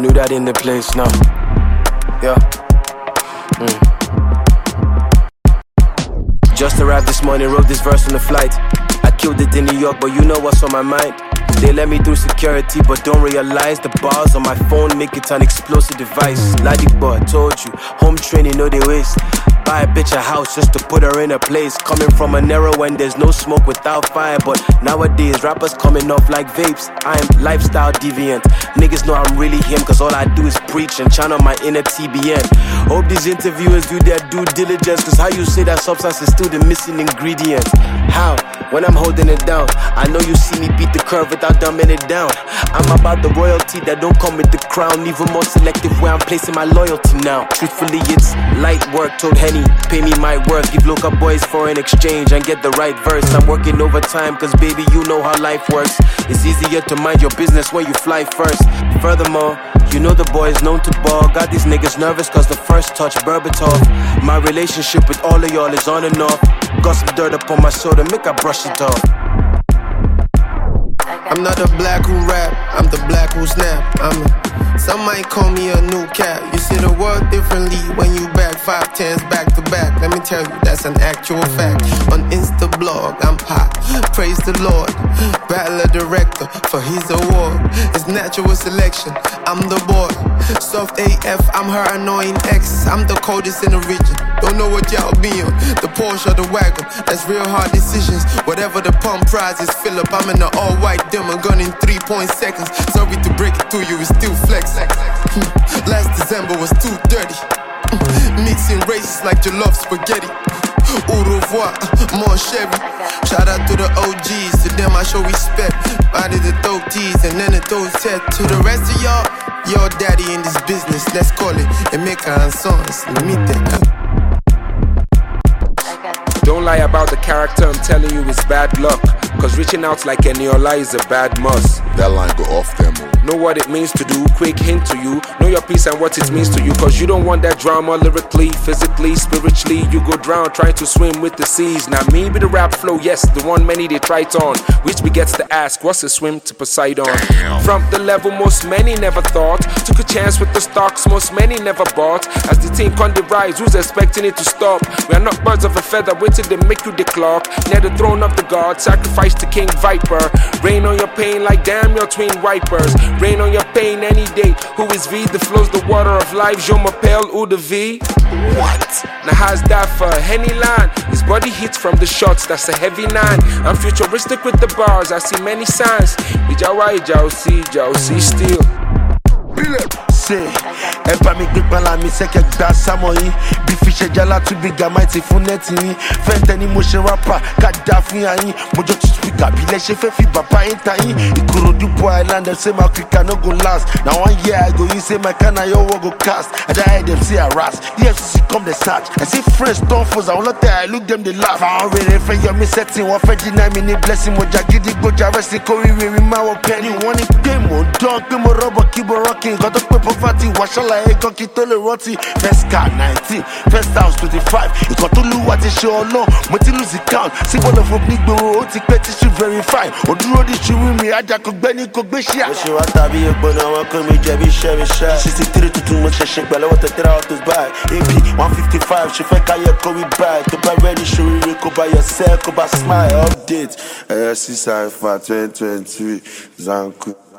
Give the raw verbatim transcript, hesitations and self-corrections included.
knew that in the place now. Yeah. Mm. Just arrived this morning, wrote this verse on the flight. I killed it in New York, but you know what's on my mind. They let me through security, but don't realize the bars on my phone make it an explosive device. Lady boy, told you, home training, no they waste. Buy a bitch a house just to put her in her place. Coming from an era when there's no smoke without fire, but nowadays rappers coming off like vapes. I am lifestyle deviant. Niggas know I'm really him, cause all I do is preach and channel my inner T B N. Hope these interviewers do their due diligence, cause how you say that substance is still the missing ingredient? How? When I'm holding it down, I know you see me beat the curve without dumbing it down. I'm about the royalty that don't come with the crown. Even more selective where I'm placing my loyalty now. Truthfully, it's light work, told Henny, pay me my worth. Give local boys foreign exchange and get the right verse. I'm working overtime cause baby you know how life works. It's easier to mind your business when you fly first. Furthermore, you know the boy is known to ball. Got these niggas nervous cause the first touch Berbatov. My relationship with all of y'all is on and off. Got some dirt up on my shoulder, make I brush it off. I'm not a black who rap, I'm the black who snap. I'm a, some might call me a new cat. You see the world differently when you back five tens back to back. Let me tell you, that's an actual fact. On Insta blog, I'm hot. Praise the Lord. Battler director for his award. It's natural selection, I'm the boy. Soft A F, I'm her annoying ex. I'm the coldest in the region. Don't know what y'all be on. The Porsche or the wagon, that's real hard decisions. Whatever the pump prize is, fill up. I'm in the all-white demo gun in three point seconds. Sorry to break it to you, it's still flex. Last December was too dirty. Mixing races like jollof spaghetti. Au revoir, mon chéri. Shout out to the O Gs, to them I show respect. Body the dope tees and then the dope set. To the rest of y'all, your daddy in this business. Let's call it Emeka and Sons Limited. Don't lie about the character, I'm telling you it's bad luck. Cause reaching out like Eniola is a bad must. That line go off them. Know what it means to do, quick hint to you. Know your piece and what it means to you. Cause you don't want that drama lyrically, physically, spiritually. You go drown trying to swim with the seas. Now me be the rap flow, yes, the one many they try it on. Which begets to ask, what's a swim to Poseidon? Damn. From the level most many never thought. Took a chance with the stocks most many never bought. As the thing on the rise, who's expecting it to stop? We are not birds of a feather, waiting to make you the clock. Near the throne of the god, sacrifice to King Viper. Rain on your pain like damn your twin wipers. Rain on your pain any day. Who is V? The flows the water of life. Je m'appelle Ou the V. What? Now how's that for a Henny line? His body hits from the shots, that's a heavy nine. I'm futuristic with the bars, I see many signs. Ijawa Ijao see, Ijao see still. Say, Eba mi gbegban la mi seke gba samoyi. Bi fi se jala tu bi ga mighty fun neti yin. Fente ni mo se rapper, ka da fun yayin. Mojo tu speaker bi le se fe fi baba yin ta yin. Ikorodu boy island dem say my quick no go last. Now one year I go you say my kana your wo go cast. And I heard them say harass. The F C C come the search. I see friends don't foes. I won't I look them they laugh. I already friend you me setting one for deny me ni blessing. Moja gidi go jaresi kori we we ma wo penny. One it game on dog be mo rubber keep rocking. Got the paper fatty washala e go ki to le roti. First car nineteen, first house twenty-five. You got to lose what is show no. Mo ti lose the count. See what of ni gboro o ti pe ti should verify. Oduro di show me aja ko gbe ni ko gbe shia. Mo se wa tabi egbona won ko mi je bi share mi share. sixty-three to two mo se se pẹ̀lẹ́ what three out to buy. A P one fifty-five she fẹ́ ka ye ko we buy. To buy ready show we ko buy yourself ko buy smile update. Eh six five twenty twenty-three Zanku.